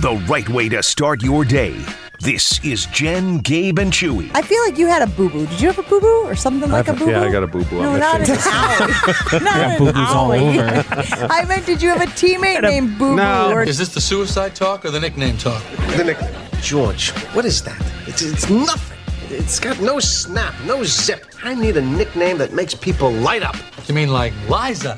the right way to start your day. This is Jen, Gabe, and Chewy. I feel like you had a boo-boo. Did you have a boo-boo or something like a boo-boo? Yeah, I got a boo-boo. No, not an Ollie. Not an boo-boos all Ollie. over. I meant, did you have a teammate named Boo-boo? No. Or Is this the suicide talk or the nickname talk? The nickname. George, what is that? It's nothing. It's got no snap, no zip. I need a nickname that makes people light up. You mean like Liza?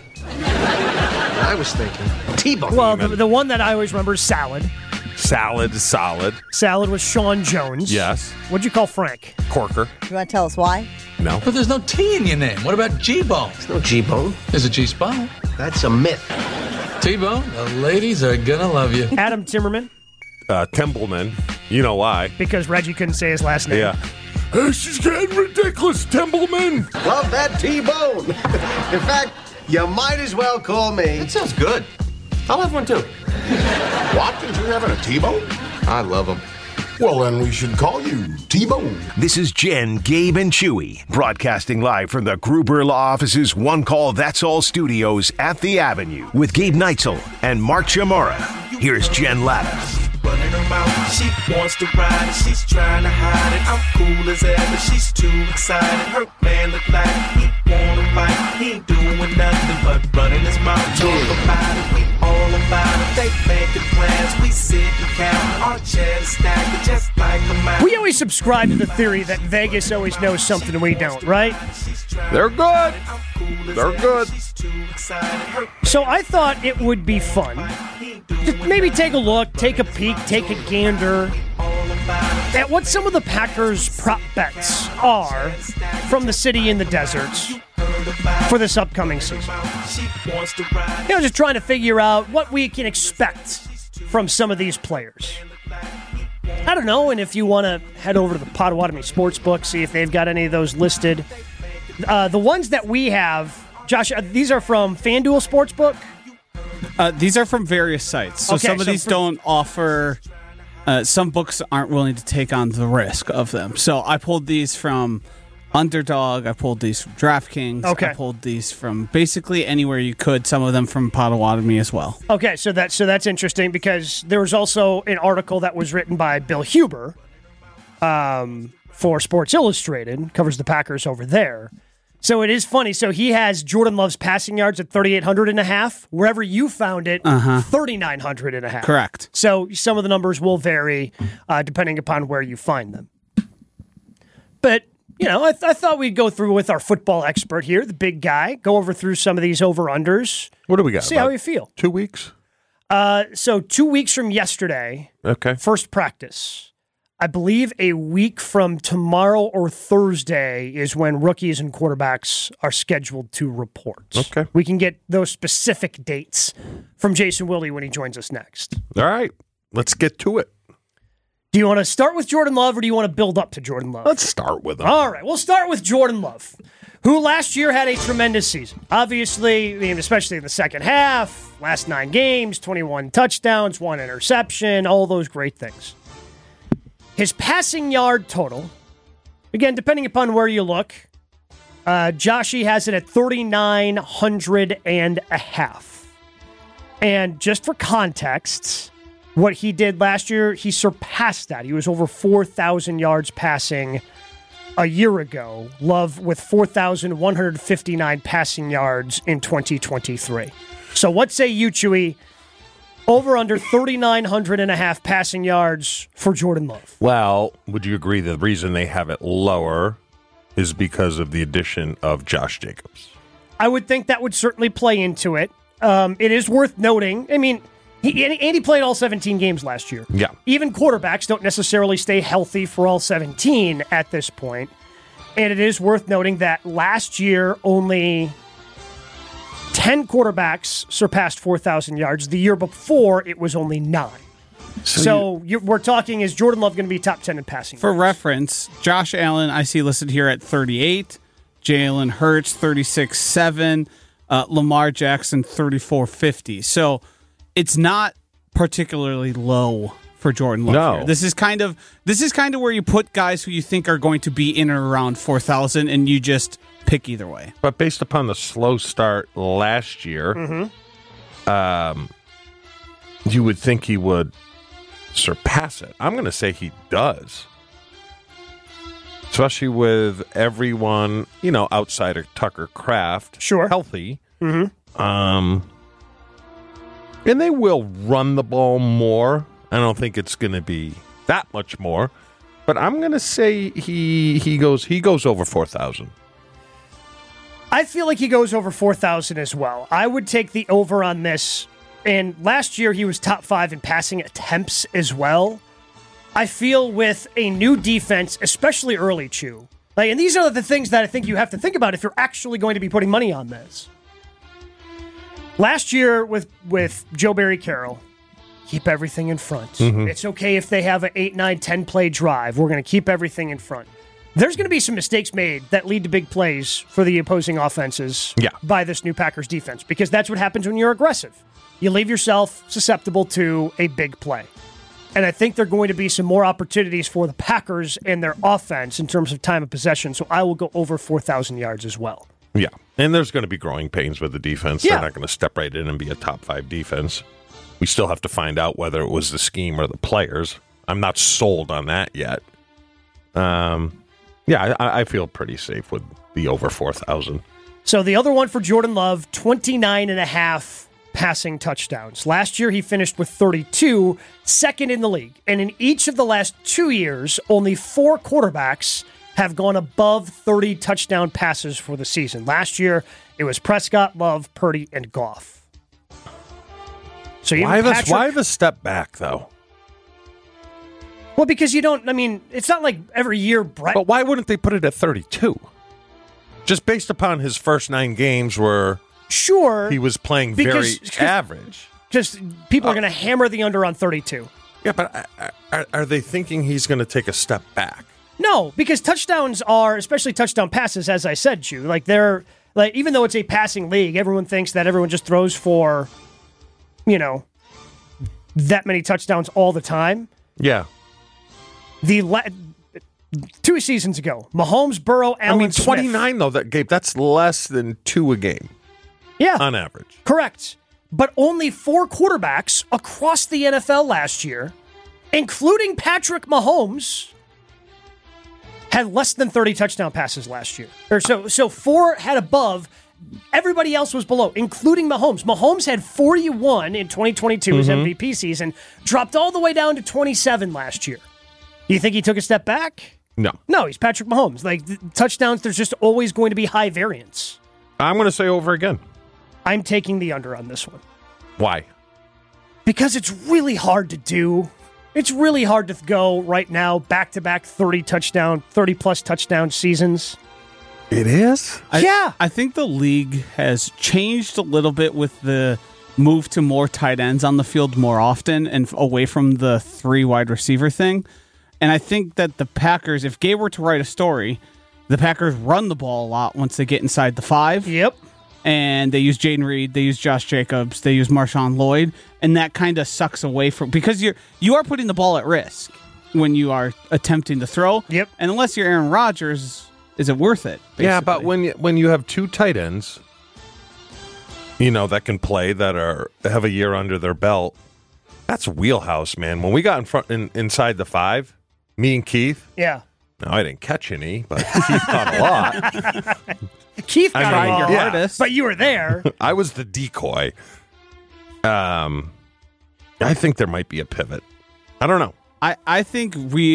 I was thinking T-Bone. Well, the one that I always remember is Salad. Salad is solid. Salad was Sean Jones. Yes. What'd you call Frank? Corker. you want to tell us why? No. But there's no T in your name. What about G-Bone? No G-Bone. There's a G-Spot. That's a myth. T-Bone, the ladies are gonna love you. Adam Timmerman, Templeman. You know why. because Reggie couldn't say his last name. Yeah. This is getting ridiculous, Templeman. Love that T-Bone. In fact, you might as well call me. That sounds good. I'll have one too. Watkins, you're having a T-Bone? I love them. Well, then we should call you T-Bone. This is Jen, Gabe, and Chewy, broadcasting live from the Gruber Law Office's One Call That's All studios at the Avenue with Gabe Neitzel and Mark Chamara. Here's Jen Latta. Running her mouth, she wants to ride it, she's trying to hide it. I'm cool as ever, she's too excited. Her man look like he wanna fight, he ain't doing nothing but running his mouth. Talk about it, we all about it. They making plans, we sit and count. Our chairs stacked just like a mountain. We always subscribe to the theory that Vegas always knows something we don't, right? They're good. They're good. So I thought it would be fun to maybe take a look, take a peek, take a gander at what some of the Packers' prop bets are from the city in the deserts for this upcoming season. Just trying to figure out what we can expect from some of these players. I don't know, and if you want to head over to the Potawatomi Sportsbook, see if they've got any of those listed. The ones that we have, Josh, these are from FanDuel Sportsbook? These are from various sites. So Okay, some of so these don't offer, some books aren't willing to take on the risk of them. So I pulled these from Underdog, I pulled these from DraftKings, Okay. I pulled these from basically anywhere you could, some of them from Potawatomi as well. Okay, so that's interesting because there was also an article that was written by Bill Huber for Sports Illustrated, covers the Packers over there. So it is funny. So he has Jordan Love's passing yards at 3,800 and a half. Wherever you found it, 3,900 and a half. Correct. So some of the numbers will vary depending upon where you find them. But, I thought we'd go through with our football expert here, the big guy, go through some of these over-unders. What do we got? See how you feel. 2 weeks? So 2 weeks from yesterday, Okay. first practice. I believe a week from tomorrow or Thursday is when rookies and quarterbacks are scheduled to report. Okay. We can get those specific dates from Jason Wilde when he joins us next. All right. Let's get to it. Do you want to start with Jordan Love or do you want to build up to Jordan Love? Let's start with them. All right, we'll start with Jordan Love, who last year had a tremendous season. Obviously, especially in the second half, last 9 games, 21 touchdowns, 1 interception, all those great things. His passing yard total, again, depending upon where you look, Joshy has it at 3,900 and a half. And just for context, what he did last year, he surpassed that. He was over 4,000 yards passing a year ago. Love with 4,159 passing yards in 2023. So what say you, Chewy? Over under 3,900 and a half passing yards for Jordan Love. Well, would you agree the reason they have it lower is because of the addition of Josh Jacobs? I would think that would certainly play into it. It is worth noting. He played all 17 games last year. Yeah. Even quarterbacks don't necessarily stay healthy for all 17 at this point. And it is worth noting that last year only 10 quarterbacks surpassed 4,000 yards. The year before, it was only 9. So we're talking, is Jordan Love going to be top 10 in passing? For reference, Josh Allen, I see listed here at 38. Jalen Hurts, 36.7. Lamar Jackson, 34.50. So it's not particularly low for Jordan Love. No. Here. This is kind of where you put guys who you think are going to be in or around 4,000, and you just pick either way. But based upon the slow start last year, you would think he would surpass it. I'm going to say he does. Especially with everyone, outside of Tucker Kraft, healthy. Mm-hmm. And they will run the ball more. I don't think it's going to be that much more. But I'm going to say he goes over 4,000. I feel like he goes over 4,000 as well. I would take the over on this. And last year he was top 5 in passing attempts as well. I feel with a new defense, especially early, Chew. And these are the things that I think you have to think about if you're actually going to be putting money on this. Last year with Joe Barry Carroll, keep everything in front. Mm-hmm. It's okay if they have an 8, 9, 10 play drive. We're going to keep everything in front. There's going to be some mistakes made that lead to big plays for the opposing offenses by this new Packers defense, because that's what happens when you're aggressive. You leave yourself susceptible to a big play. And I think there are going to be some more opportunities for the Packers and their offense in terms of time of possession, so I will go over 4,000 yards as well. Yeah, and there's going to be growing pains with the defense. Yeah. They're not going to step right in and be a top 5 defense. We still have to find out whether it was the scheme or the players. I'm not sold on that yet. I feel pretty safe with the over 4,000. So the other one for Jordan Love, 29.5 passing touchdowns. Last year he finished with 32, second in the league. And in each of the last 2 years, only 4 quarterbacks have gone above 30 touchdown passes for the season. Last year, it was Prescott, Love, Purdy, and Goff. So why the step back, though? Well, because it's not like every year Brett... But why wouldn't they put it at 32? Just based upon his first 9 games where... Sure. He was playing very average. Just people are going to hammer the under on 32. Yeah, but are they thinking he's going to take a step back? No, because touchdowns are, especially touchdown passes, as I said, Chew, they're even though it's a passing league, everyone thinks that everyone just throws for, that many touchdowns all the time. Yeah. 2 seasons ago, Mahomes, Burrow, Allen, 29 Smith. though, Gabe, that's less than 2 a game. Yeah. On average. Correct. But only 4 quarterbacks across the NFL last year, including Patrick Mahomes, had less than 30 touchdown passes last year. So 4 had above. Everybody else was below, including Mahomes. Mahomes had 41 in 2022, his MVP season, dropped all the way down to 27 last year. Do you think he took a step back? No. No, he's Patrick Mahomes. Touchdowns, there's just always going to be high variance. I'm going to say over again. I'm taking the under on this one. Why? Because it's really hard to do. It's really hard to go right now, back-to-back 30-plus touchdown seasons. It is? I think the league has changed a little bit with the move to more tight ends on the field more often and away from the 3 wide receiver thing. And I think that the Packers, if Gabe were to write a story, the Packers run the ball a lot once they get inside the 5. Yep. And they use Jaden Reed, they use Josh Jacobs, they use Marshawn Lloyd, and that kind of sucks away from, because you are putting the ball at risk when you are attempting to throw. Yep. And unless you're Aaron Rodgers, is it worth it? Basically? Yeah, but when you have 2 tight ends, that can play, that have a year under their belt, that's wheelhouse, man. When we got inside the 5, me and Keith. Yeah. No, I didn't catch any, but Keith caught a lot. Keith got your hardest, but you were there. I was the decoy. I think there might be a pivot. I don't know. I think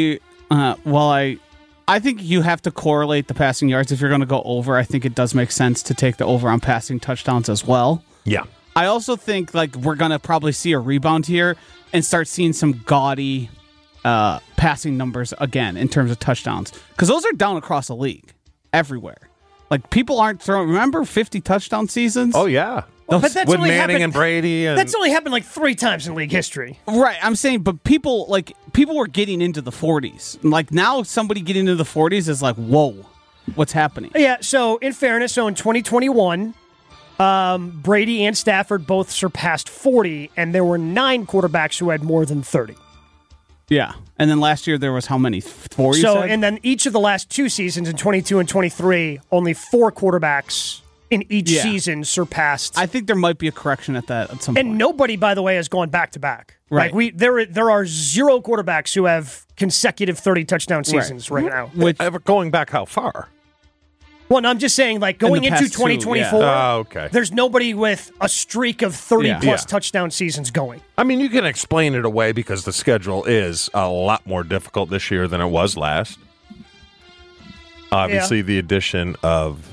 I think you have to correlate the passing yards. If you're going to go over, I think it does make sense to take the over on passing touchdowns as well. Yeah. I also think we're going to probably see a rebound here and start seeing some gaudy passing numbers again in terms of touchdowns, because those are down across the league everywhere. People aren't throwing. Remember 50 touchdown seasons? Oh yeah, but that's with only Manning and Brady. That's only happened 3 times in league history. Right, I'm saying, but people were getting into the 40s. Now somebody getting into the 40s is whoa, what's happening? Yeah. So in fairness, in 2021, Brady and Stafford both surpassed 40, and there were 9 quarterbacks who had more than 30. Yeah. And then last year there was how many? 4? And then each of the last 2 seasons in 22 and 23, only 4 quarterbacks in each season surpassed. I think there might be a correction at that at some and point. nobody, by the way, has gone back to back. Right. Like there are 0 quarterbacks who have consecutive 30 touchdown seasons right now. Going back how far? Well, no, I'm just saying, like, going into 2024, okay. There's nobody with a streak of 30-plus touchdown seasons going. I mean, you can explain it away because the schedule is a lot more difficult this year than it was last. Obviously, the addition of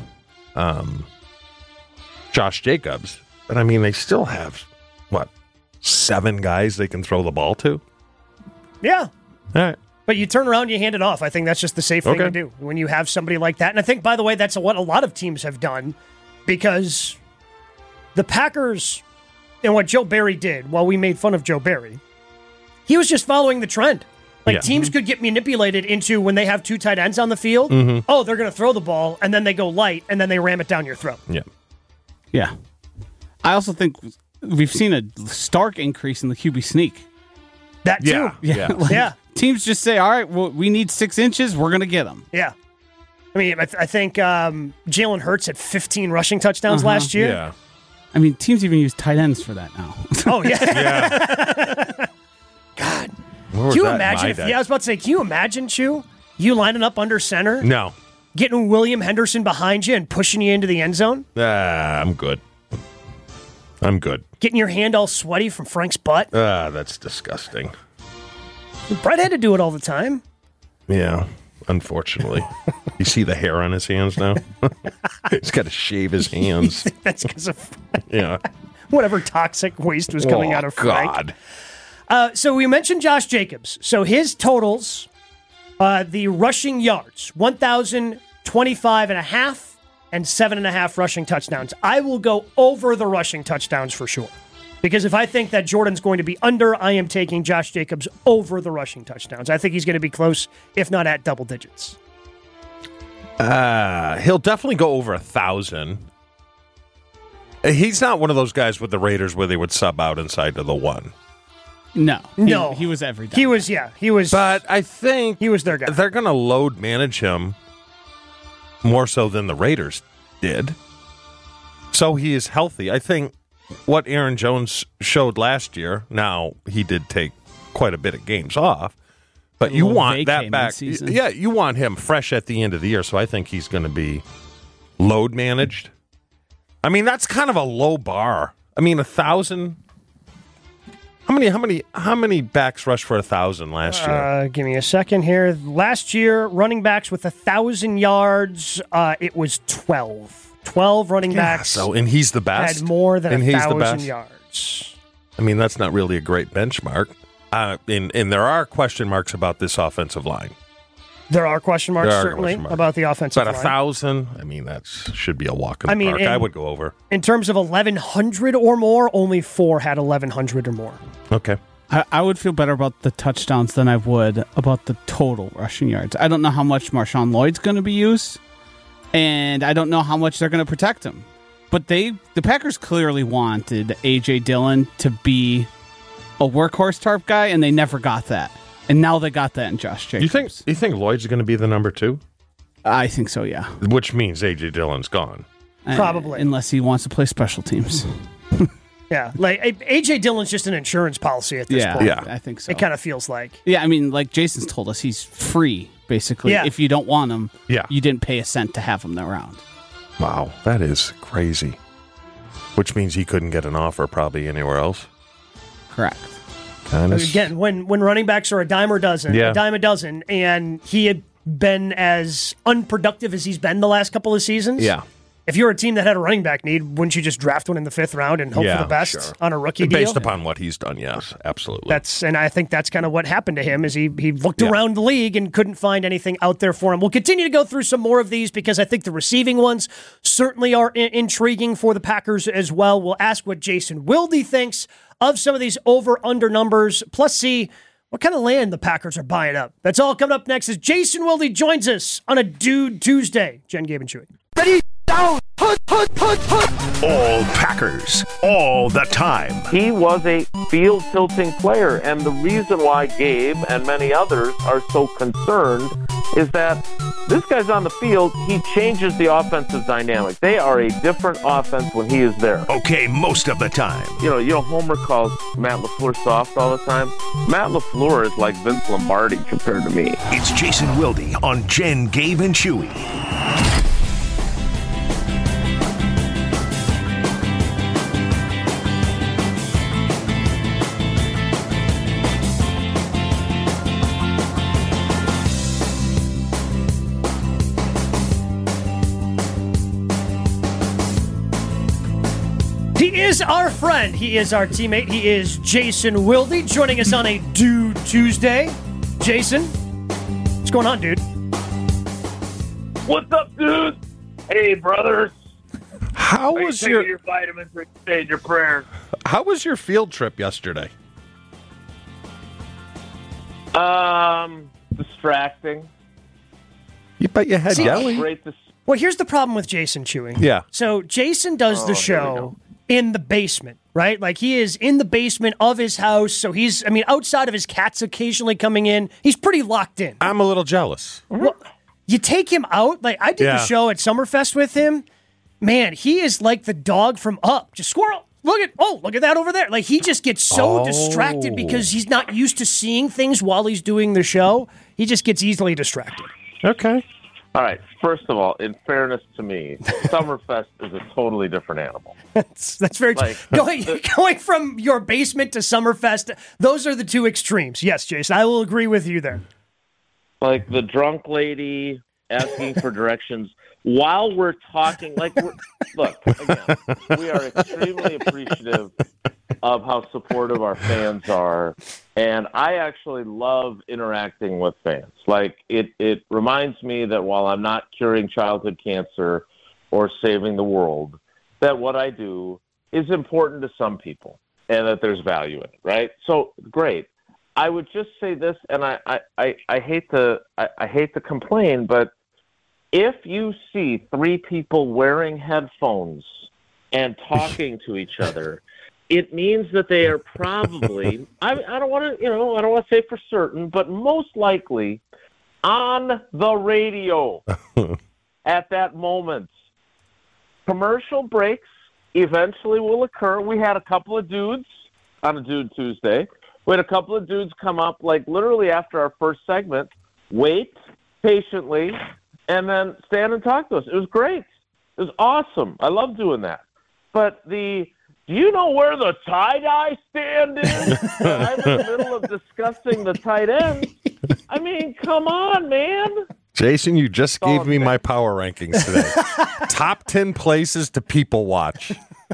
Josh Jacobs. But, I mean, they still have, 7 guys they can throw the ball to? Yeah. All right. But you turn around and you hand it off. I think that's just the safe thing to do when you have somebody like that. And I think, by the way, that's what a lot of teams have done because the Packers and what Joe Barry did, while we made fun of Joe Barry, he was just following the trend. Like, teams could get manipulated into when they have 2 tight ends on the field. Oh, they're going to throw the ball, and then they go light, and then they ram it down your throat. Yeah. I also think we've seen a stark increase in the QB sneak. That too. Yeah. Teams just say, all right, well, we need 6 inches. We're going to get them. Yeah. I mean, I think Jalen Hurts had 15 rushing touchdowns last year. Yeah. I mean, teams even use tight ends for that now. Oh, yeah. God. Can you imagine? I was about to say, can you imagine, Chew? You lining up under center? No. Getting William Henderson behind you and pushing you into the end zone? I'm good. Getting your hand all sweaty from Frank's butt? That's disgusting. Brett had to do it all the time. Yeah, unfortunately. You see the hair on his hands now? He's got to shave his hands. That's because of yeah, whatever toxic waste was coming out of Frank. God. So we mentioned Josh Jacobs. So his totals, the rushing yards, 1,025.5 and 7.5 rushing touchdowns. I will go over the rushing touchdowns for sure. Because if I think that Jordan's going to be under, I am taking Josh Jacobs over the rushing touchdowns. I think he's going to be close, if not at double digits. He'll definitely go over 1,000. He's not one of those guys with the Raiders where they would sub out inside to the 1. No. He was every down. He was. But I think he was their guy. They're going to load manage him more so than the Raiders did. So he is healthy. I think what Aaron Jones showed last year, now he did take quite a bit of games off, but you want that back. Yeah, you want him fresh at the end of the year, so I think he's going to be load managed. I mean, that's kind of a low bar. I mean, 1,000. How many backs rushed for 1,000 last year? Give me a second here. Last year, running backs with 1,000 yards, it was 12. 12 running backs. And he's the best. Had more than 1,000 yards. I mean, that's not really a great benchmark. And there are question marks about this offensive line. There are question marks, certainly, about the offensive line. But 1,000, I mean, that should be a walk in the park. I would go over. In terms of 1,100 or more, only 4 had 1,100 or more. Okay. I would feel better about the touchdowns than I would about the total rushing yards. I don't know how much Marshawn Lloyd's going to be used, and I don't know how much they're going to protect him. But the Packers clearly wanted A.J. Dillon to be a workhorse type guy, and they never got that. And now they got that in Josh Jacobs. You think Lloyd's going to be the number 2? I think so, yeah. Which means A.J. Dillon's gone. Probably. Unless he wants to play special teams. Yeah, like A.J. Dillon's just an insurance policy at this point. Yeah, I think so. It kind of feels like. Yeah, I mean, like Jason's told us, he's free, basically. Yeah. If you don't want him, yeah, you didn't pay a cent to have him around. Wow, that is crazy. Which means he couldn't get an offer probably anywhere else. Correct. Again, when running backs are a dime a dozen, and he had been as unproductive as he's been the last couple of seasons. Yeah. If you're a team that had a running back need, wouldn't you just draft one in the 5th round and hope for the best on a rookie deal? Based upon what he's done, yes, absolutely. And I think that's kind of what happened to him is he looked around the league and couldn't find anything out there for him. We'll continue to go through some more of these because I think the receiving ones certainly are intriguing for the Packers as well. We'll ask what Jason Wilde thinks of some of these over-under numbers, plus see what kind of land the Packers are buying up. That's all coming up next as Jason Wilde joins us on a Dude Tuesday. Jen, Gabe, and Chewy. Ready, down, put. All Packers, all the time. He was a field-tilting player, and the reason why Gabe and many others are so concerned is that This guy's on the field. He changes the offensive dynamic. They are a different offense when he is there. Okay, most of the time. You know, Homer calls Matt LaFleur soft all the time. Matt LaFleur is like Vince Lombardi compared to me. It's Jason Wilde on Jen, Gabe, and Chewy. He is our friend. He is our teammate. He is Jason Wilde, joining us on a Dude Tuesday. Jason, what's going on, dude? What's up, dude? Hey, brothers. How Are you was taking your vitamins or saying your prayers? How was your field trip yesterday? Distracting. You bet you had yelling. Great to Well, here's the problem with Jason Chewing. Yeah. So Jason does the show in the basement, right? Like he is in the basement of his house. So he's, I mean, outside of his cats occasionally coming in, he's pretty locked in. I'm a little jealous. Well, you take him out. Like I did the show at Summerfest with him. Man, he is like the dog from Up. Just squirrel. Look at that over there. Like he just gets so distracted because he's not used to seeing things while he's doing the show. He just gets easily distracted. Okay. All right. First of all, in fairness to me, Summerfest is a totally different animal. That's very true. Going from your basement to Summerfest, those are the two extremes. Yes, Jason, I will agree with you there. Like the drunk lady asking for directions while we're talking. Look, again, we are extremely appreciative of how supportive our fans are, and I actually love interacting with fans. Like it reminds me that while I'm not curing childhood cancer or saving the world, that what I do is important to some people and that there's value in it, right? So great. I would just say this, and I hate to complain, but if you see three people wearing headphones and talking to each other, it means that they are probably, I don't want to say for certain, but most likely on the radio at that moment. Commercial breaks eventually will occur. We had a couple of dudes on a Dude Tuesday. We had a couple of dudes come up, like literally after our first segment, wait patiently, and then stand and talk to us. It was great. It was awesome. I love doing that. But do you know where the tie-dye stand is? I'm in the middle of discussing the tight end. I mean, come on, man. Jason, you just gave me my power rankings today. Top 10 places to people watch.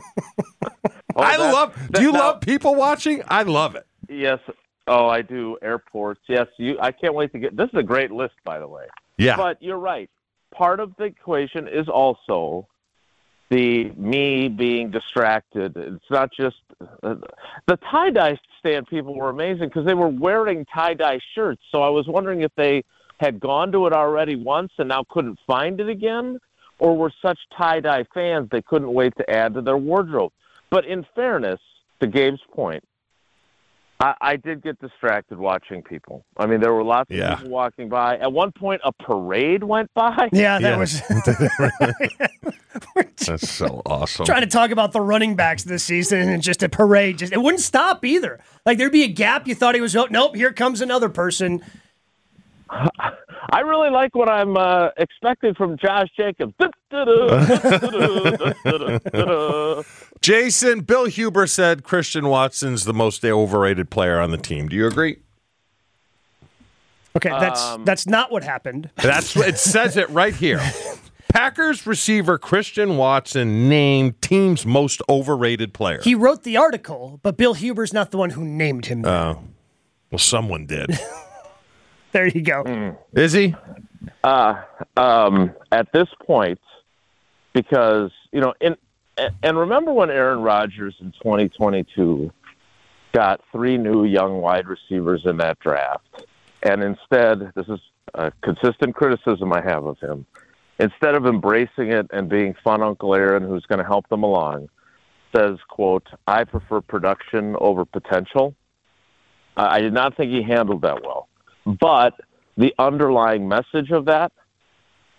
Do you love people watching? I love it. Yes. Oh, I do. Airports. Yes. I can't wait to get. This is a great list, by the way. Yeah. But you're right. Part of the equation is also me being distracted. It's not just the tie-dye stand people were amazing because they were wearing tie-dye shirts. So I was wondering if they had gone to it already once and now couldn't find it again, or were such tie-dye fans they couldn't wait to add to their wardrobe. But in fairness, to Gabe's point, I did get distracted watching people. I mean, there were lots of people walking by. At one point, a parade went by. Yeah, that was... That's so awesome. Trying to talk about the running backs this season and just a parade. It wouldn't stop either. Like, there'd be a gap. You thought he was... Oh, nope, here comes another person. I really like what I'm expecting from Josh Jacobs. Jason, Bill Huber said Christian Watson's the most overrated player on the team. Do you agree? Okay, that's not what happened. It says it right here. Packers receiver Christian Watson named team's most overrated player. He wrote the article, but Bill Huber's not the one who named him. Well, someone did. There you go. Is he? At this point, because, and remember when Aaron Rodgers in 2022 got 3 new young wide receivers in that draft, and instead, this is a consistent criticism I have of him, instead of embracing it and being fun Uncle Aaron who's going to help them along, says, quote, I prefer production over potential. I did not think he handled that well. But the underlying message of that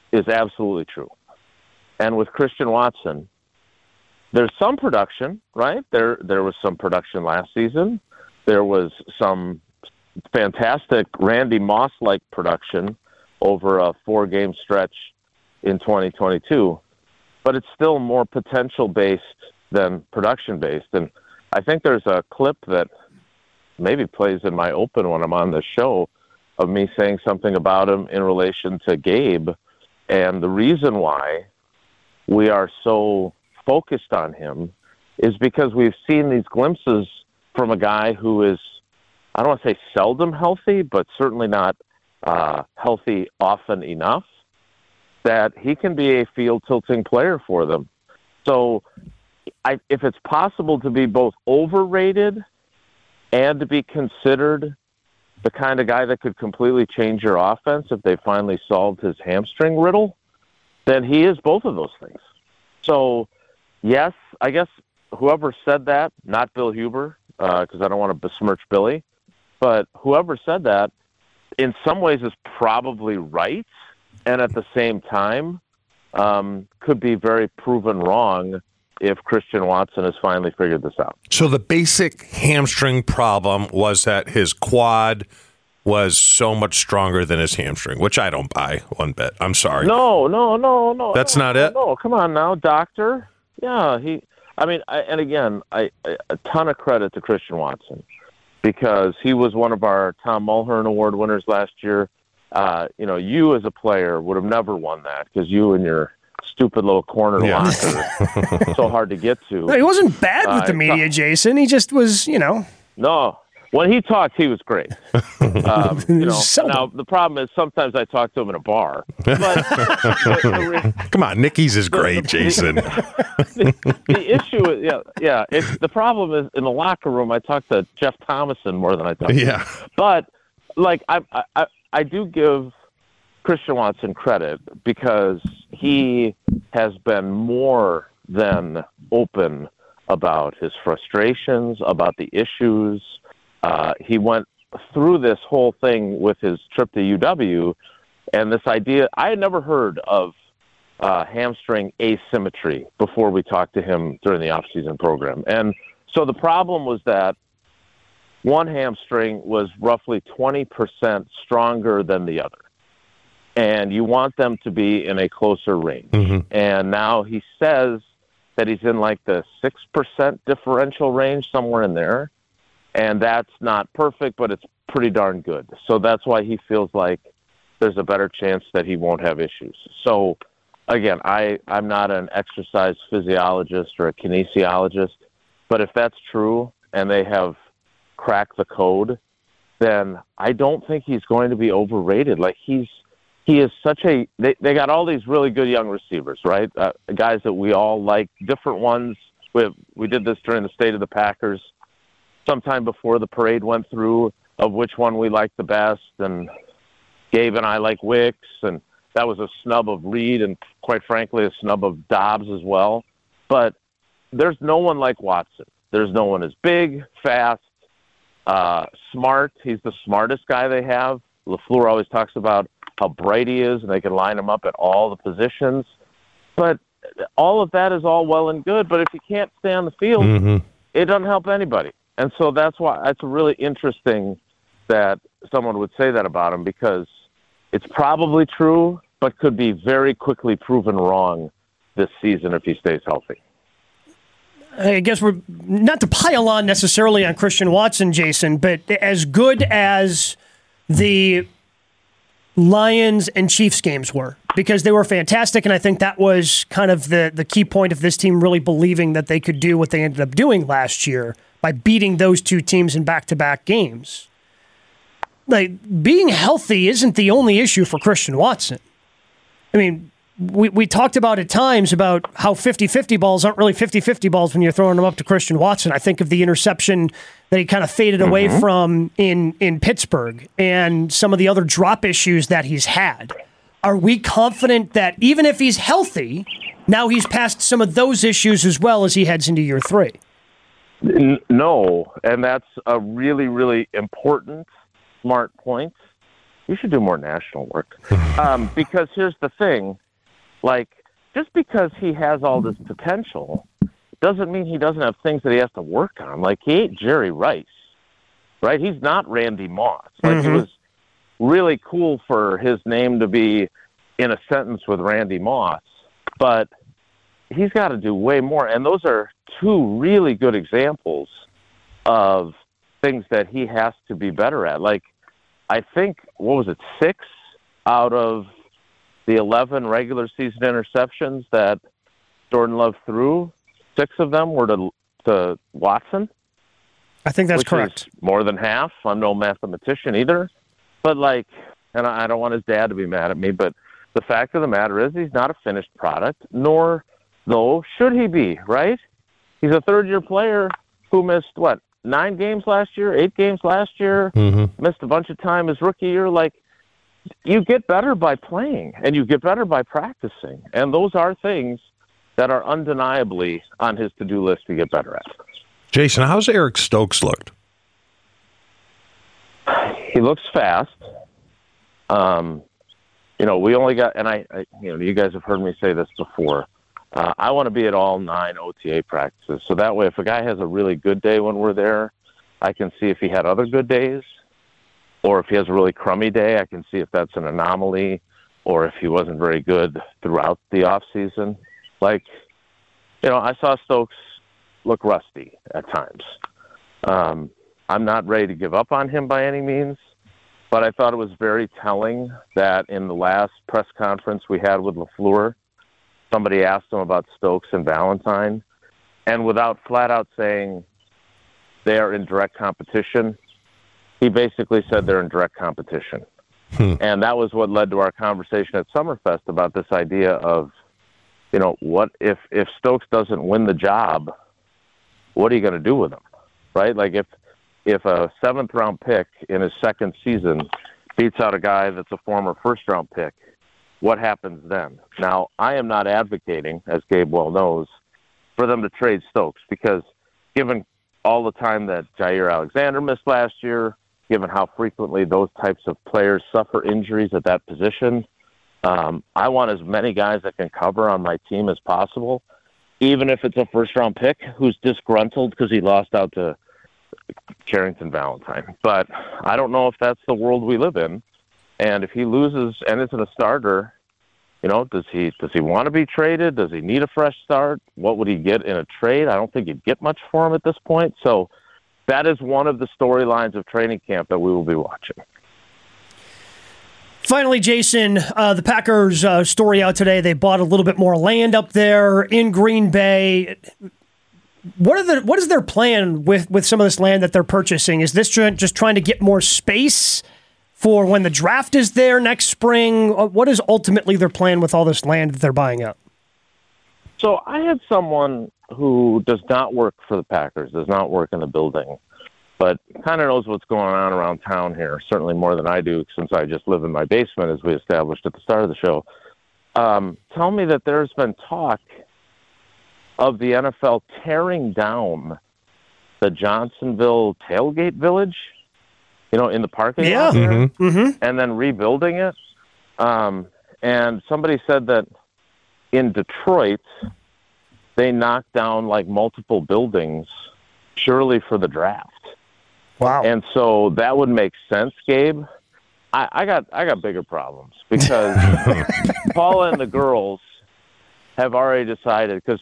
is absolutely true. And with Christian Watson, there's some production, right? There was some production last season. There was some fantastic Randy Moss-like production over a 4-game stretch in 2022. But it's still more potential-based than production-based. And I think there's a clip that maybe plays in my open when I'm on the show of me saying something about him in relation to Gabe. And the reason why we are so focused on him is because we've seen these glimpses from a guy who is, I don't want to say seldom healthy, but certainly not healthy often enough that he can be a field-tilting player for them. So if it's possible to be both overrated and to be considered the kind of guy that could completely change your offense if they finally solved his hamstring riddle, then he is both of those things. So, yes, I guess whoever said that, not Bill Huber, because I don't want to besmirch Billy, but whoever said that in some ways is probably right, and at the same time could be very proven wrong if Christian Watson has finally figured this out. So the basic hamstring problem was that his quad was so much stronger than his hamstring, which I don't buy one bit. I'm sorry. No. That's not it? No, come on now, doctor. Yeah, a ton of credit to Christian Watson because he was one of our Tom Mulhern Award winners last year. You as a player would have never won that because you and your stupid little corner locker so hard to get to. He wasn't bad with the media, Jason. He just was, No. When he talked, he was great. Now, the problem is sometimes I talk to him in a bar. But come on, Nicky's is great, Jason. The issue is, the problem is in the locker room, I talk to Jeff Thomason more than I talk to him. But, I do give Christian Watson credit because he has been more than open about his frustrations, about the issues. He went through this whole thing with his trip to UW, and this idea, I had never heard of hamstring asymmetry before we talked to him during the off-season program. And so the problem was that one hamstring was roughly 20% stronger than the other. And you want them to be in a closer range. Mm-hmm. And now he says that he's in like the 6% differential range, somewhere in there. And that's not perfect, but it's pretty darn good. So that's why he feels like there's a better chance that he won't have issues. So, again, I'm not an exercise physiologist or a kinesiologist, but if that's true and they have cracked the code, then I don't think he's going to be overrated. Like he is such a – they got all these really good young receivers, right? Guys that we all like, different ones. We did this during the State of the Packers sometime before the parade went through of which one we liked the best, and Gabe and I like Wicks, and that was a snub of Reed and, quite frankly, a snub of Dobbs as well. But there's no one like Watson. There's no one as big, fast, smart. He's the smartest guy they have. LaFleur always talks about how bright he is, and they can line him up at all the positions. But all of that is all well and good, but if you can't stay on the field, it doesn't help anybody. And so that's why it's really interesting that someone would say that about him, because it's probably true, but could be very quickly proven wrong this season if he stays healthy. I guess we're not to pile on necessarily on Christian Watson, Jason, but as good as the Lions and Chiefs games were, because they were fantastic, and I think that was kind of the key point of this team really believing that they could do what they ended up doing last year by beating those two teams in back-to-back games. Like, being healthy isn't the only issue for Christian Watson. I mean, we talked about at times about how 50-50 balls aren't really 50-50 balls when you're throwing them up to Christian Watson. I think of the interception that he kind of faded away from in Pittsburgh and some of the other drop issues that he's had. Are we confident that even if he's healthy, now he's past some of those issues as well as he heads into year 3? No, and that's a really, really important, smart point. You should do more national work. Because here's the thing, like, just because he has all this potential doesn't mean he doesn't have things that he has to work on. Like, he ain't Jerry Rice, right? He's not Randy Moss. Like, it was really cool for his name to be in a sentence with Randy Moss, but he's got to do way more. And those are two really good examples of things that he has to be better at. Like, I think, 6 out of the 11 regular season interceptions that Jordan Love threw, 6 of them were to Watson. I think that's which correct. Is more than half. I'm no mathematician either. But, like, and I don't want his dad to be mad at me, but the fact of the matter is he's not a finished product, nor, though, should he be, right? He's a third-year player who missed, 9 games last year, 8 games last year, missed a bunch of time his rookie year. Like, you get better by playing, and you get better by practicing. And those are things that are undeniably on his to-do list to get better at. Jason, how's Eric Stokes looked? He looks fast. We only got, and you guys have heard me say this before. I want to be at all 9 OTA practices. So that way, if a guy has a really good day when we're there, I can see if he had other good days. Or if he has a really crummy day, I can see if that's an anomaly or if he wasn't very good throughout the off season. Like, I saw Stokes look rusty at times. I'm not ready to give up on him by any means, but I thought it was very telling that in the last press conference we had with LaFleur, somebody asked him about Stokes and Valentine, and without flat out saying they are in direct competition, he basically said they're in direct competition. And that was what led to our conversation at Summerfest about this idea of, what if Stokes doesn't win the job, what are you going to do with him, right? Like if a 7th-round pick in his second season beats out a guy that's a former first-round pick, what happens then? Now, I am not advocating, as Gabe well knows, for them to trade Stokes because given all the time that Jair Alexander missed last year, given how frequently those types of players suffer injuries at that position, I want as many guys that can cover on my team as possible, even if it's a first-round pick who's disgruntled because he lost out to Carrington Valentine. But I don't know if that's the world we live in. And if he loses and isn't a starter, does he want to be traded? Does he need a fresh start? What would he get in a trade? I don't think you'd get much for him at this point. So that is one of the storylines of training camp that we will be watching. Finally, Jason, the Packers story out today, they bought a little bit more land up there in Green Bay. What is their plan with some of this land that they're purchasing? Is this just trying to get more space for when the draft is there next spring? What is ultimately their plan with all this land that they're buying up? So I had someone who does not work for the Packers, does not work in the building, but kind of knows what's going on around town here, certainly more than I do since I just live in my basement, as we established at the start of the show. Tell me that there's been talk of the NFL tearing down the Johnsonville tailgate village, in the parking lot there, and then rebuilding it. And somebody said that in Detroit, they knocked down like multiple buildings purely for the draft. Wow. And so that would make sense, Gabe. I got bigger problems because Paula and the girls have already decided because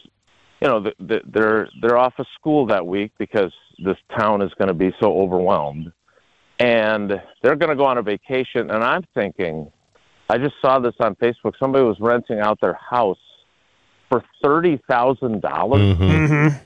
they're off of school that week because this town is going to be so overwhelmed, and they're going to go on a vacation. And I'm thinking, I just saw this on Facebook. Somebody was renting out their house for $30,000.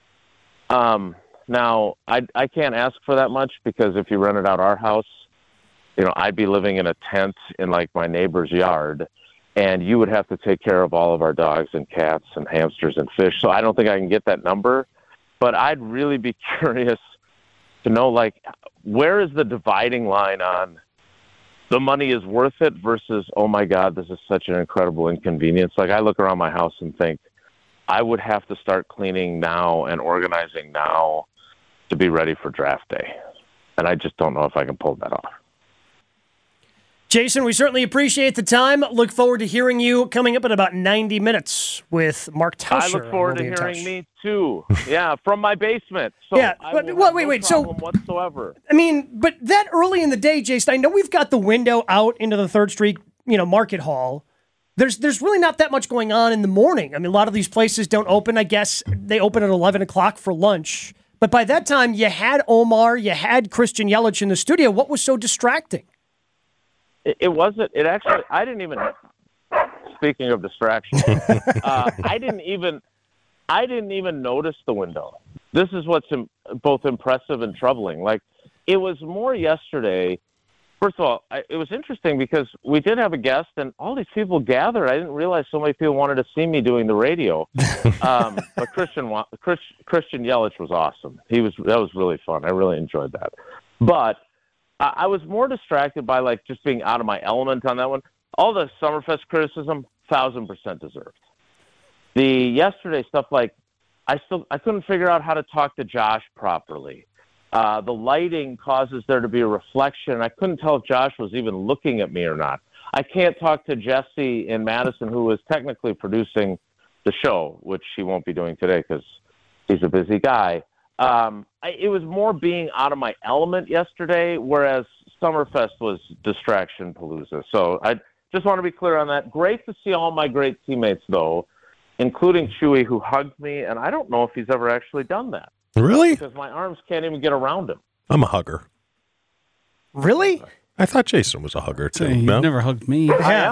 Now, I can't ask for that much because if you rented out our house, I'd be living in a tent in like my neighbor's yard, and you would have to take care of all of our dogs and cats and hamsters and fish. So I don't think I can get that number, but I'd really be curious to know, like, where is the dividing line on the money is worth it versus, oh my God, this is such an incredible inconvenience. Like, I look around my house and think I would have to start cleaning now and organizing now to be ready for draft day. And I just don't know if I can pull that off. Jason, we certainly appreciate the time. Look forward to hearing you coming up in about 90 minutes with Mark Tauscher. I look forward to hearing me too. Yeah, from my basement. So yeah, wait. So whatsoever. I mean, but that early in the day, Jason, I know we've got the window out into the 3rd Street, Market Hall. There's really not that much going on in the morning. I mean, a lot of these places don't open. I guess they open at 11 o'clock for lunch. But by that time, you had Omar, you had Christian Yelich in the studio. What was so distracting? It wasn't. It actually. I didn't even. Speaking of distraction, I didn't even notice the window. This is what's both impressive and troubling. Like, it was more yesterday. First of all, it was interesting because we did have a guest, and all these people gathered. I didn't realize so many people wanted to see me doing the radio. But Christian Yelich was awesome. That was really fun. I really enjoyed that. But I was more distracted by just being out of my element on that one. All the Summerfest criticism, 1,000% deserved. The yesterday stuff, I couldn't figure out how to talk to Josh properly. The lighting causes there to be a reflection. I couldn't tell if Josh was even looking at me or not. I can't talk to Jesse in Madison, who was technically producing the show, which he won't be doing today because he's a busy guy. It was more being out of my element yesterday, whereas Summerfest was distraction palooza. So I just want to be clear on that. Great to see all my great teammates, though, including Chewy, who hugged me, and I don't know if he's ever actually done that. Really? Because my arms can't even get around him. I'm a hugger. Really? I thought Jason was a hugger, too. You've never hugged me. Yeah.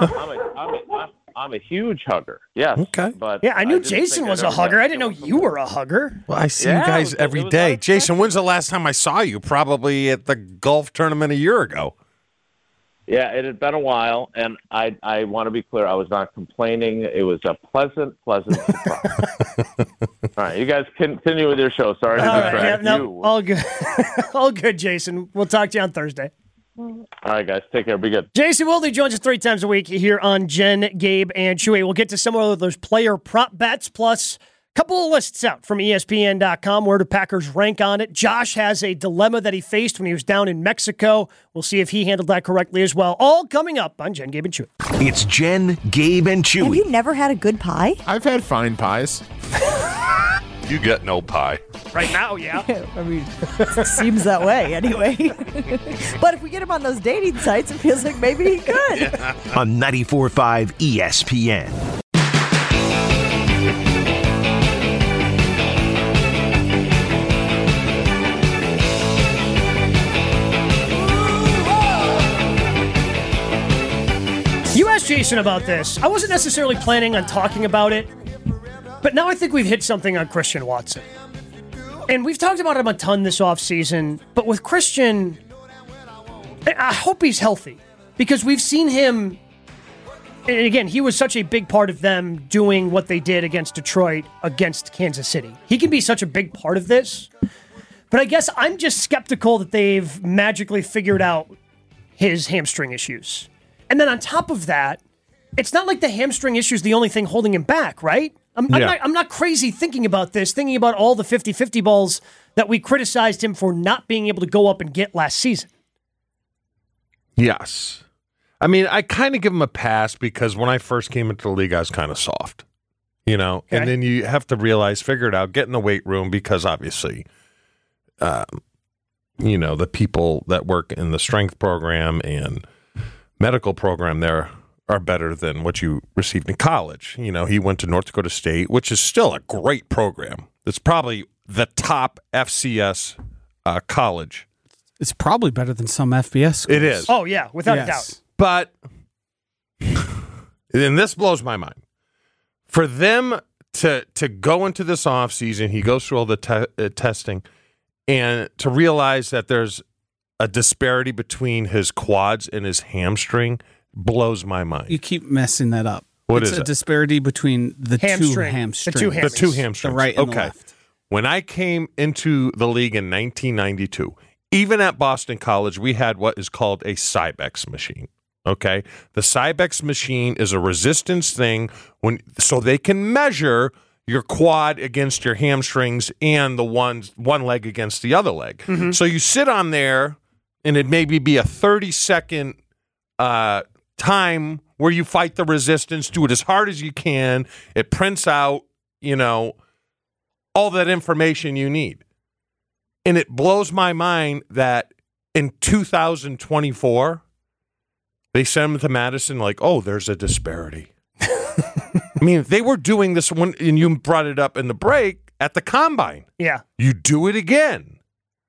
I'm a huge hugger. Yes. Okay. But yeah, I knew Jason was a hugger. I didn't know you were a hugger. Well, I see you guys every day. Jason, when's the last time I saw you? Probably at the golf tournament a year ago. Yeah, it had been a while, and I want to be clear. I was not complaining. It was a pleasant surprise. All right, you guys continue with your show. Sorry to distract you. All good. All good, Jason. We'll talk to you on Thursday. All right, guys. Take care. Be good. Jason Wilde joins us 3 times a week here on Jen, Gabe, and Chewy. We'll get to some of those player prop bets, plus a couple of lists out from ESPN.com. Where do Packers rank on it? Josh has a dilemma that he faced when he was down in Mexico. We'll see if he handled that correctly as well. All coming up on Jen, Gabe, and Chewy. It's Jen, Gabe, and Chewy. Have you never had a good pie? I've had fine pies. You get no pie. Right now, yeah. I mean, it seems that way anyway. But if we get him on those dating sites, it feels like maybe he could. Yeah. On 94.5 ESPN. You asked Jason about this. I wasn't necessarily planning on talking about it, but now I think we've hit something on Christian Watson. And we've talked about him a ton this offseason, but with Christian, I hope he's healthy because we've seen him, and again, he was such a big part of them doing what they did against Detroit, against Kansas City. He can be such a big part of this, but I guess I'm just skeptical that they've magically figured out his hamstring issues. And then on top of that, it's not like the hamstring issue is the only thing holding him back, right? I'm not crazy thinking about this, thinking about all the 50-50 balls that we criticized him for not being able to go up and get last season. Yes. I mean, I kind of give him a pass because when I first came into the league, I was kind of soft, Okay. And then you have to realize, figure it out, get in the weight room because obviously, the people that work in the strength program and medical program there are better than what you received in college. He went to North Dakota State, which is still a great program. It's probably the top FCS college. It's probably better than some FBS schools. It is. Oh, yeah, without a doubt. But, and this blows my mind, for them to go into this offseason, he goes through all the testing, and to realize that there's a disparity between his quads and his hamstring blows my mind. You keep messing that up. It's a disparity between the two hamstrings. The two hamstrings. The right and the left. When I came into the league in 1992, even at Boston College, we had what is called a Cybex machine. Okay? The Cybex machine is a resistance thing so they can measure your quad against your hamstrings and the one leg against the other leg. Mm-hmm. So you sit on there, and it maybe be a 30-second time where you fight the resistance, do it as hard as you can. It prints out, all that information you need. And it blows my mind that in 2024, they send them to Madison like, oh, there's a disparity. I mean, they were doing this one, and you brought it up in the break, at the Combine. Yeah. You do it again.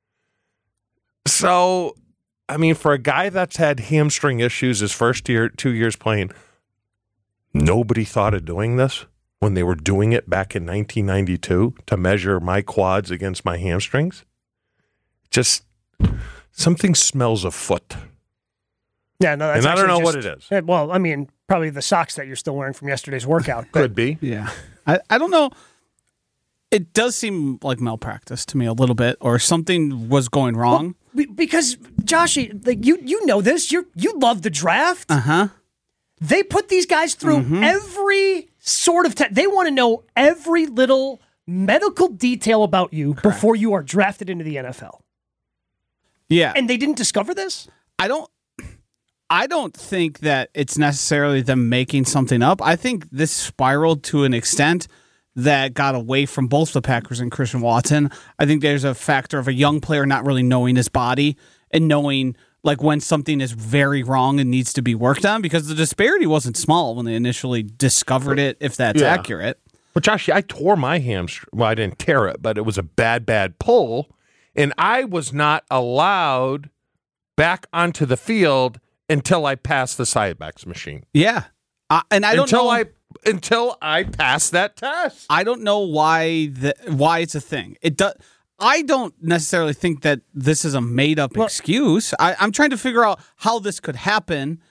So, I mean, for a guy that's had hamstring issues his first 2 years playing, nobody thought of doing this when they were doing it back in 1992 to measure my quads against my hamstrings. Just something smells afoot. Yeah, no, that's and I don't know just, what it is. Well, I mean, probably the socks that you're still wearing from yesterday's workout. Could be. Yeah. I don't know. It does seem like malpractice to me a little bit, or something was going wrong. Well, because, Joshy, like you know this. You love the draft. Uh-huh. They put these guys through every sort of test. They want to know every little medical detail about you before you are drafted into the NFL. Yeah. And they didn't discover this? I don't think that it's necessarily them making something up. I think this spiraled to an extent that got away from both the Packers and Christian Watson. I think there's a factor of a young player not really knowing his body and knowing like when something is very wrong and needs to be worked on, because the disparity wasn't small when they initially discovered it, if that's accurate. But Josh, I tore my hamstring. Well, I didn't tear it, but it was a bad pull, and I was not allowed back onto the field until I passed the Cybex machine. Yeah. And I don't know until I passed that test. I don't know why it's a thing. I don't necessarily think that this is a made-up excuse. I'm trying to figure out how this could happen.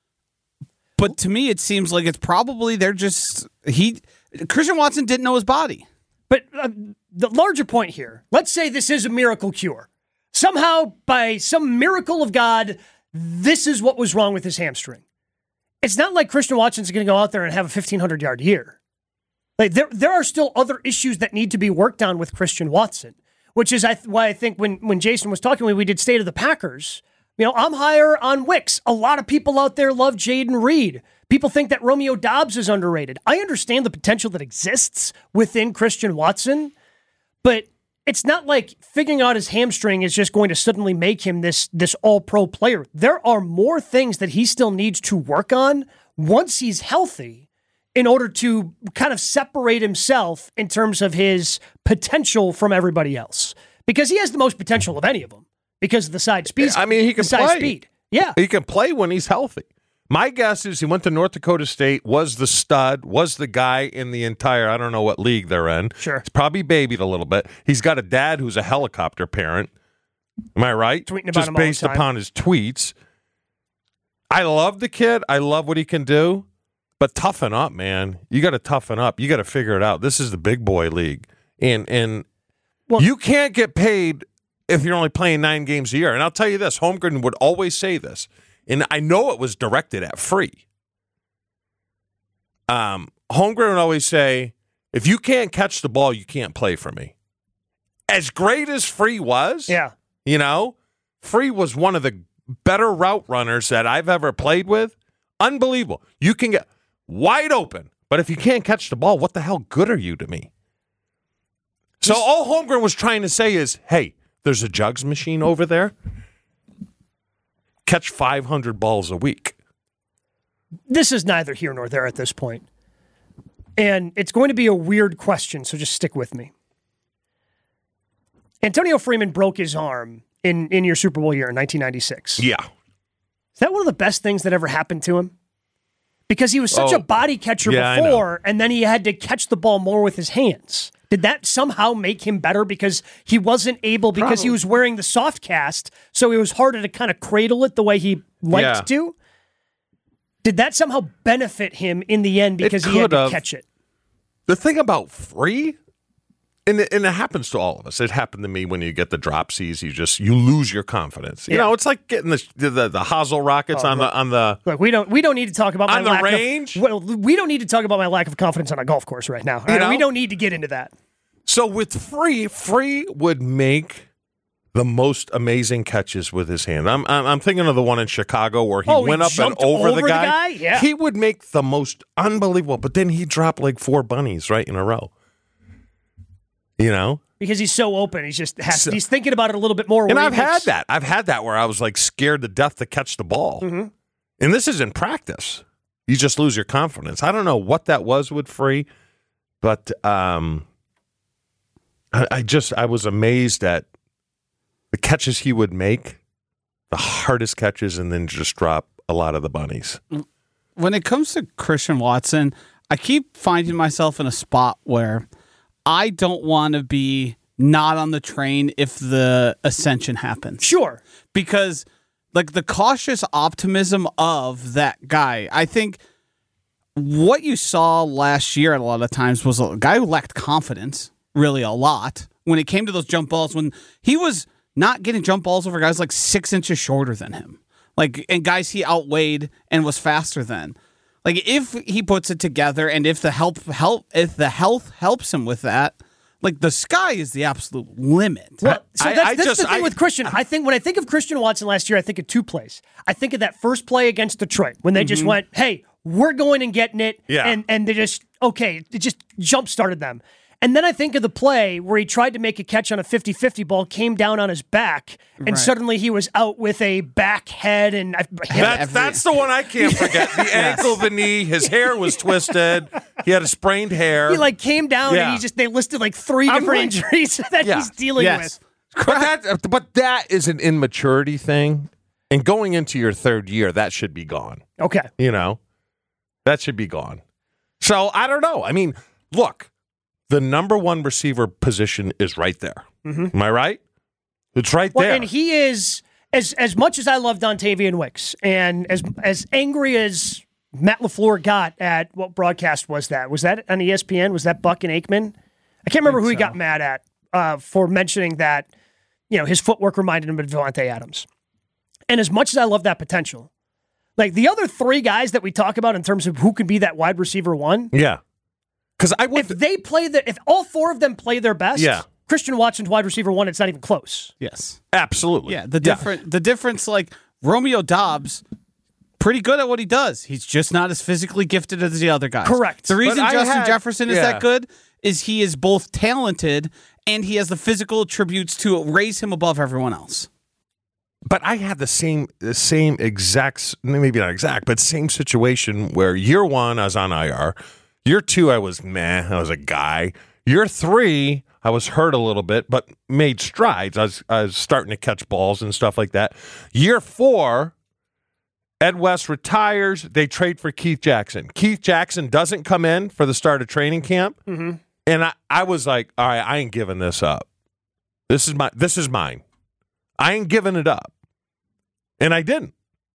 But to me, it seems like it's probably Christian Watson didn't know his body. But the larger point here, let's say this is a miracle cure. Somehow, by some miracle of God, this is what was wrong with his hamstring. It's not like Christian Watson's going to go out there and have a 1,500-yard year. Like there are still other issues that need to be worked on with Christian Watson, which is why I think when Jason was talking, when we did State of the Packers, I'm higher on Wicks. A lot of people out there love Jaden Reed. People think that Romeo Doubs is underrated. I understand the potential that exists within Christian Watson, but it's not like figuring out his hamstring is just going to suddenly make him this all-pro player. There are more things that he still needs to work on once he's healthy in order to kind of separate himself in terms of his potential from everybody else. Because he has the most potential of any of them because of the side speed. I mean, he can play. Speed. Yeah. He can play when he's healthy. My guess is he went to North Dakota State, was the stud, was the guy in the entire, I don't know what league they're in. Sure. He's probably babied a little bit. He's got a dad who's a helicopter parent. Am I right? Tweeting about just him all the based time. upon his tweets. I love the kid. I love what he can do. But toughen up, man. You got to toughen up. You got to figure it out. This is the big boy league. And you can't get paid if you're only playing 9 games a year. And I'll tell you this, Holmgren would always say this. And I know it was directed at Free. Holmgren would always say, if you can't catch the ball, you can't play for me. As great as Free was, Free was one of the better route runners that I've ever played with. Unbelievable. You can get wide open, but if you can't catch the ball, what the hell good are you to me? So all Holmgren was trying to say is, hey, there's a jugs machine over there. Catch 500 balls a week. This is neither here nor there at this point. And it's going to be a weird question, so just stick with me. Antonio Freeman broke his arm in your Super Bowl year in 1996. Yeah. Is that one of the best things that ever happened to him? Because he was such a body catcher before, and then he had to catch the ball more with his hands. Did that somehow make him better because he wasn't able, because he was wearing the soft cast, so it was harder to kind of cradle it the way he liked to? Did that somehow benefit him in the end because he had to catch it? The thing about Free, and it happens to all of us. It happened to me when you get the dropsies. You lose your confidence. You know, it's like getting the hosel rockets on the. Look, we don't need to talk about on my the range. We don't need to talk about my lack of confidence on a golf course right now. Right? We don't need to get into that. So with Free would make the most amazing catches with his hand. I'm thinking of the one in Chicago where he went up and jumped over the guy. Yeah. He would make the most unbelievable, but then he dropped like 4 bunnies right in a row. You know? Because he's so open. He's just he's thinking about it a little bit more. And I've had that where I was like scared to death to catch the ball. Mm-hmm. And this is in practice. You just lose your confidence. I don't know what that was with Free, but I was amazed at the catches he would make, the hardest catches, and then just drop a lot of the bunnies. When it comes to Christian Watson, I keep finding myself in a spot where I don't want to be not on the train if the ascension happens. Sure. Because like the cautious optimism of that guy, I think what you saw last year a lot of times was a guy who lacked confidence really a lot when it came to those jump balls, when he was not getting jump balls over guys like 6 inches shorter than him, like, and guys he outweighed and was faster than. Like, if he puts it together and if the health helps him with that, like, the sky is the absolute limit. Well, so that's the thing with Christian. I think when I think of Christian Watson last year, I think of 2 plays. I think of that first play against Detroit when they just went, "Hey, we're going and getting it," and they just it just jump started them. And then I think of the play where he tried to make a catch on a 50-50 ball, came down on his back, and suddenly he was out with a back head. And that's the one I can't forget. The ankle, the knee, his hair was twisted. He had a sprained hair. He came down and they listed 3 different injuries that he's dealing with. But that is an immaturity thing. And going into your 3rd year, that should be gone. Okay. That should be gone. So I don't know. I mean, look. The number 1 receiver position is right there. Mm-hmm. Am I right? It's right there. And he is, as much as I love Dontavian Wicks, and as angry as Matt LaFleur got at, what broadcast was that? Was that on ESPN? Was that Buck and Aikman? I can't remember who he got mad at for mentioning that, his footwork reminded him of Devontae Adams. And as much as I love that potential, like the other 3 guys that we talk about in terms of who could be that wide receiver 1. Yeah. Because if all 4 of them play their best, Christian Watson's wide receiver 1, it's not even close. Yes, absolutely. Yeah, the difference, like Romeo Doubs, pretty good at what he does. He's just not as physically gifted as the other guys. Correct. The reason Justin Jefferson is that good is he is both talented and he has the physical attributes to raise him above everyone else. But I had the same exact, maybe not exact, but same situation where year 1 I was on IR. Year 2, I was I was a guy. Year 3, I was hurt a little bit, but made strides. I was starting to catch balls and stuff like that. Year 4, Ed West retires. They trade for Keith Jackson. Keith Jackson doesn't come in for the start of training camp. Mm-hmm. And I was like, all right, I ain't giving this up. This is mine. I ain't giving it up. And I didn't,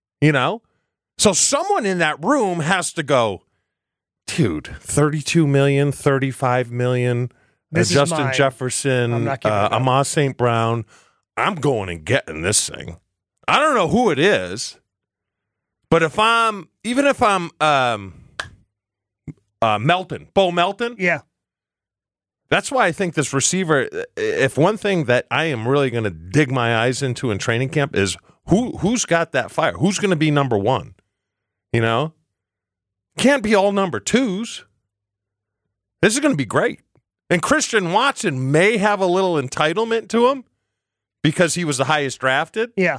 So someone in that room has to go, dude, $32 million, $35 million, Justin Jefferson, Amon St. Brown. I'm going and getting this thing. I don't know who it is, but if I'm Melton, Bo Melton, that's why I think this receiver. If one thing that I am really going to dig my eyes into in training camp is who's got that fire, who's going to be number 1, Can't be all number 2s. This is going to be great. And Christian Watson may have a little entitlement to him because he was the highest drafted. Yeah.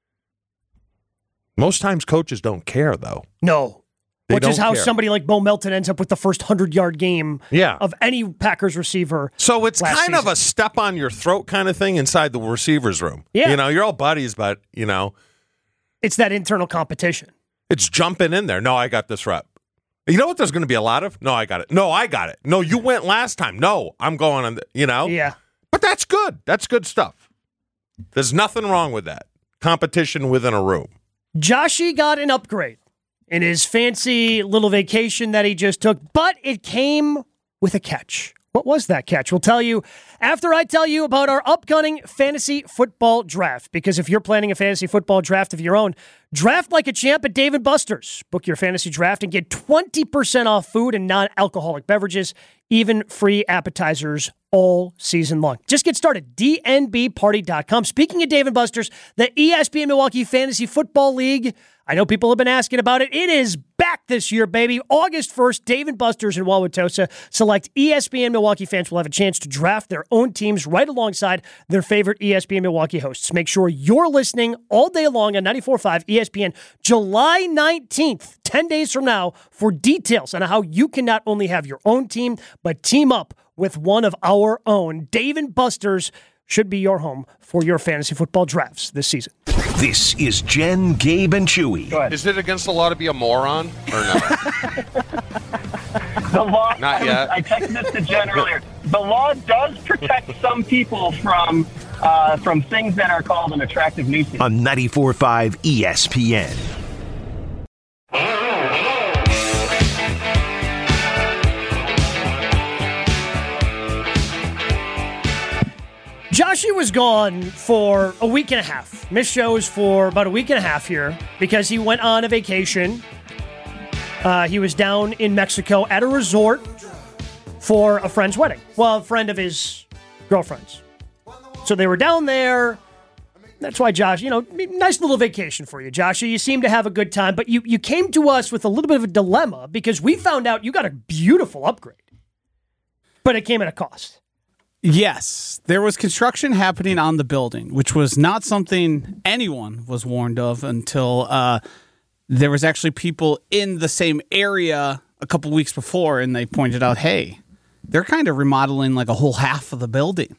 Most times coaches don't care, though. No. Which is how somebody like Bo Melton ends up with the first 100-yard game of any Packers receiver. So it's kind of a step on your throat kind of thing inside the receiver's room. Yeah. You're all buddies, but, It's that internal competition. It's jumping in there. No, I got this rep. You know what there's going to be a lot of? No, I got it. No, I got it. No, you went last time. No, I'm going on, Yeah. But that's good. That's good stuff. There's nothing wrong with that. Competition within a room. Joshy got an upgrade in his fancy little vacation that he just took, but it came with a catch. What was that catch? We'll tell you after I tell you about our upcoming fantasy football draft. Because if you're planning a fantasy football draft of your own, Draft like a champ at Dave & Buster's. Book your fantasy draft and get 20% off food and non-alcoholic beverages, even free appetizers all season long. Just get started. DNBparty.com. Speaking of Dave & Buster's, the ESPN Milwaukee Fantasy Football League, I know people have been asking about it. It is back this year, baby. August 1st, Dave & Buster's in Wauwatosa. Select ESPN Milwaukee fans will have a chance to draft their own teams right alongside their favorite ESPN Milwaukee hosts. Make sure you're listening all day long on 94.5 ESPN July 19th, 10 days from now, for details on how you can not only have your own team, but team up with one of our own. Dave & Buster's should be your home for your fantasy football drafts this season. This is Jen, Gabe, and Chewy. Is it against the law to be a moron or no? The law. Not yet. I texted this to Jen earlier. The law does protect some people from things that are called an attractive nuisance. On 94.5 ESPN. Joshy was gone for a week and a half. Missed shows for about a week and a half here because he went on a vacation. He was down in Mexico at a resort for a friend's wedding. Well, a friend of his girlfriend's. So they were down there. That's why, Josh, nice little vacation for you, Joshy. You seem to have a good time, but you came to us with a little bit of a dilemma because we found out you got a beautiful upgrade, but it came at a cost. Yes, there was construction happening on the building, which was not something anyone was warned of until there was actually people in the same area a couple weeks before, and they pointed out, hey, they're kind of remodeling like a whole half of the building.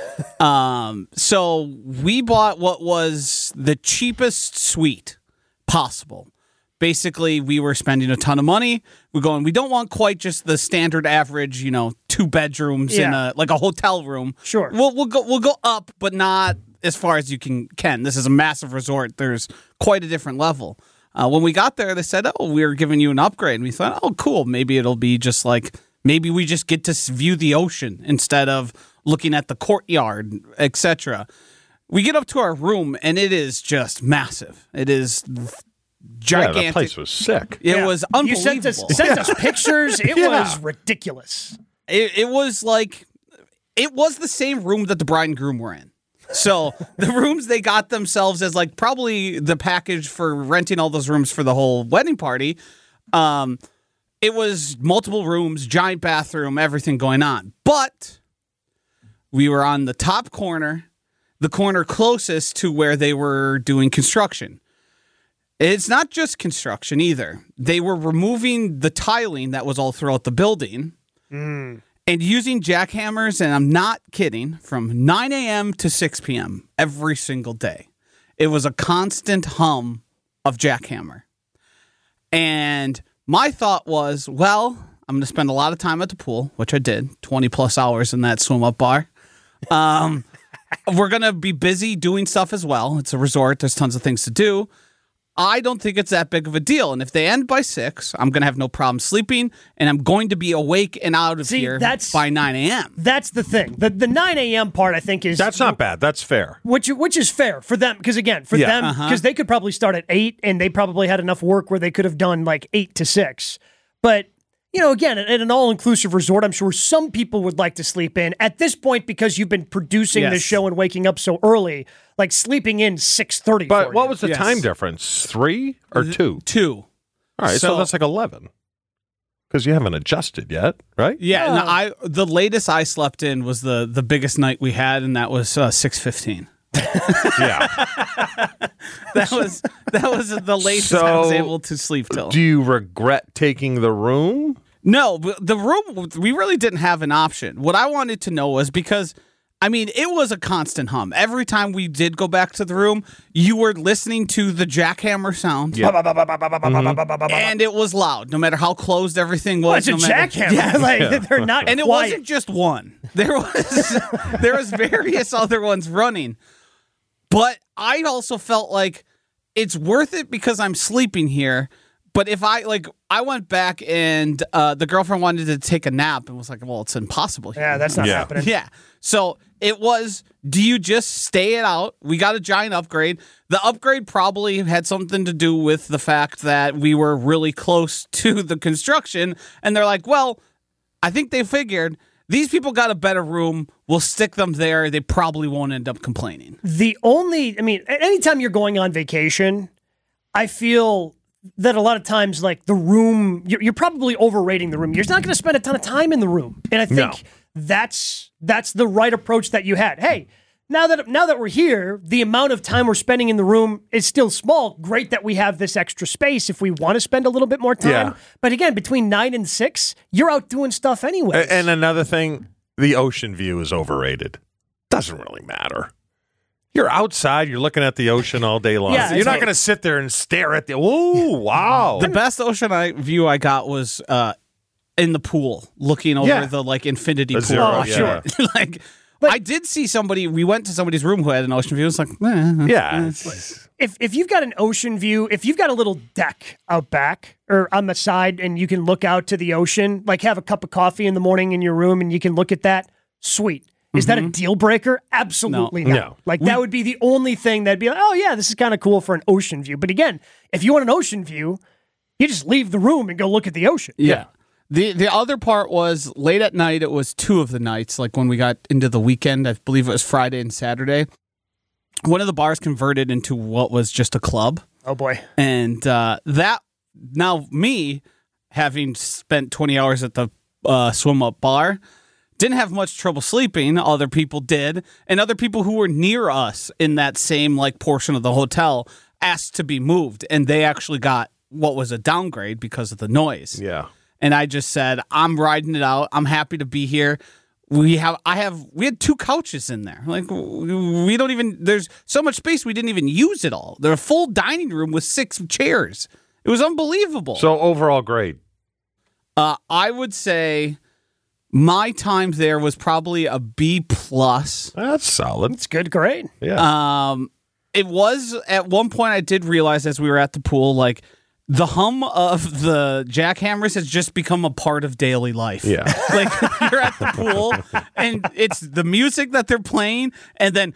So we bought what was the cheapest suite possible. Basically, we were spending a ton of money. We're going, we don't want quite just the standard average, 2 bedrooms in a hotel room. Sure. We'll go up, but not as far as you can. This is a massive resort. There's quite a different level. When we got there, they said, we're giving you an upgrade. And we thought, cool. Maybe it'll be just maybe we just get to view the ocean instead of looking at the courtyard, etc. We get up to our room, and it is just massive. It is gigantic. Yeah, that place was sick. It was unbelievable. You sent us pictures. It was ridiculous. It was it was the same room that the bride and groom were in. So the rooms they got themselves as probably the package for renting all those rooms for the whole wedding party. It was multiple rooms, giant bathroom, everything going on. But we were on the top corner, the corner closest to where they were doing construction. It's not just construction either. They were removing the tiling that was all throughout the building and using jackhammers, and I'm not kidding, from 9 a.m. to 6 p.m. every single day. It was a constant hum of jackhammer. And my thought was, well, I'm going to spend a lot of time at the pool, which I did, 20 plus hours in that swim-up bar. We're going to be busy doing stuff as well. It's a resort. There's tons of things to do. I don't think it's that big of a deal. And if they end by 6, I'm going to have no problem sleeping, and I'm going to be awake and out of here by 9 a.m. That's the thing. The 9 a.m. part, I think, is... That's not bad. That's fair. Which is fair for them, because, again, them, because they could probably start at 8, and they probably had enough work where they could have done, 8 to 6. But... again, at an all-inclusive resort, I'm sure some people would like to sleep in. At this point, because you've been producing this show and waking up so early, sleeping in 6:30. But what was the time difference? 3 or 2? 2. All right, so that's 11. Because you haven't adjusted yet, right? Yeah, the latest I slept in was the biggest night we had, and that was 6:15. Yeah. That was the latest I was able to sleep till. Do you regret taking the room? No, the room, we really didn't have an option. What I wanted to know was because, it was a constant hum. Every time we did go back to the room, you were listening to the jackhammer sound. Yeah. And it was loud, no matter how closed everything was. Well, it's a jackhammer. They're not And quiet. it wasn't just one. There was various other ones running. But I also felt like it's worth it because I'm sleeping here, But if I went back and the girlfriend wanted to take a nap and was like, well, it's impossible here. Yeah, that's not happening. Yeah. So it was, do you just stay it out? We got a giant upgrade. The upgrade probably had something to do with the fact that we were really close to the construction. And they're like, well, I think they figured these people got a better room. We'll stick them there. They probably won't end up complaining. Anytime you're going on vacation, I feel that a lot of times, like the room, you're probably overrating the room. You're not going to spend a ton of time in the room. And I think that's the right approach that you had. Hey, now that we're here, the amount of time we're spending in the room is still small. Great that we have this extra space if we want to spend a little bit more time. Yeah. But again, between 9 and 6, you're out doing stuff anyway. And another thing, the ocean view is overrated. Doesn't really matter. You're outside. You're looking at the ocean all day long. Yeah, You're not going to sit there and stare at the. Oh, wow! The best ocean view I got was in the pool, looking over the infinity pool. Zero, sure. I did see somebody. We went to somebody's room who had an ocean view. It's like, If you've got an ocean view, if you've got a little deck out back or on the side, and you can look out to the ocean, like have a cup of coffee in the morning in your room, and you can look at that. Sweet. Is that a deal breaker? Absolutely not. No. That would be the only thing that'd be like, oh yeah, this is kind of cool for an ocean view. But again, if you want an ocean view, you just leave the room and go look at the ocean. Yeah. The other part was late at night. It was 2 of the nights, like when we got into the weekend. I believe it was Friday and Saturday. One of the bars converted into what was just a club. Oh boy. And now me, having spent 20 hours at the swim up bar, didn't have much trouble sleeping. Other people did. And other people who were near us in that same portion of the hotel asked to be moved. And they actually got what was a downgrade because of the noise. Yeah. And I just said, I'm riding it out. I'm happy to be here. We had 2 couches in there. There's so much space we didn't even use it all. There's a full dining room with 6 chairs. It was unbelievable. So overall grade. I would say my time there was probably a B+. That's solid. It's good grade. Yeah. It was at one point I did realize as we were at the pool, the hum of the jackhammers has just become a part of daily life. Yeah. You're at the pool and it's the music that they're playing and then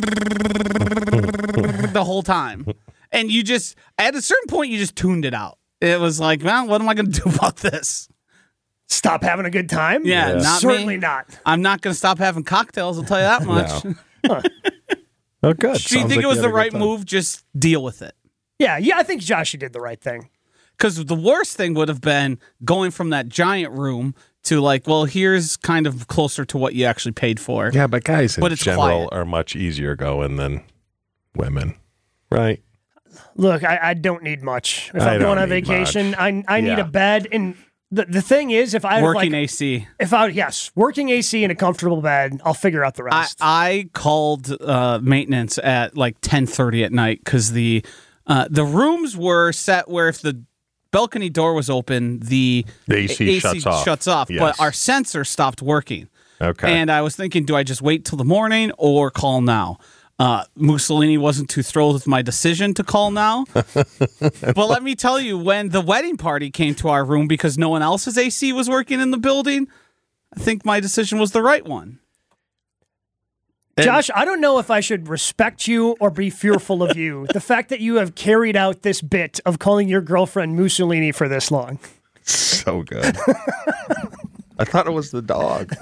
the whole time. And you just, at a certain point, you just tuned it out. It was like, well, what am I going to do about this? Stop having a good time? Yeah. Not certainly me. not. I'm not going to stop having cocktails, I'll tell you that much. No. Oh, good. Do you think it was the right move? Just deal with it. Yeah, I think Joshy did the right thing. Because the worst thing would have been going from that giant room to here's kind of closer to what you actually paid for. Yeah, but guys in it's general quiet. are much easier going than women, right? Look, I don't need much. If I'm going on vacation, I need a bed. And the thing is, if I working AC. Working AC in a comfortable bed, I'll figure out the rest. I called maintenance at 10:30 at night because the rooms were set where if the balcony door was open, the AC shuts off. Yes. But our sensor stopped working. Okay. And I was thinking, do I just wait till the morning or call now? Mussolini wasn't too thrilled with my decision to call now. But let me tell you, when the wedding party came to our room because no one else's AC was working in the building, I think my decision was the right one. Josh, I don't know if I should respect you or be fearful of you. The fact that you have carried out this bit of calling your girlfriend Mussolini for this long. So good. I thought it was the dog.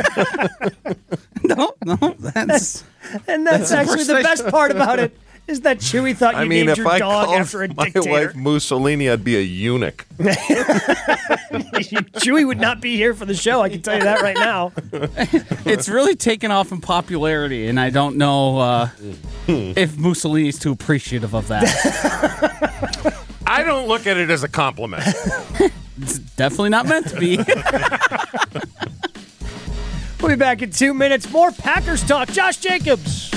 No, that's actually the best part about it is that Chewy thought you named your dog after a dictator. My wife Mussolini, I'd be a eunuch. Chewy would not be here for the show. I can tell you that right now. It's really taken off in popularity, and I don't know if Mussolini's too appreciative of that. I don't look at it as a compliment. It's definitely not meant to be. We'll be back in 2 minutes. More Packers talk. Josh Jacobs.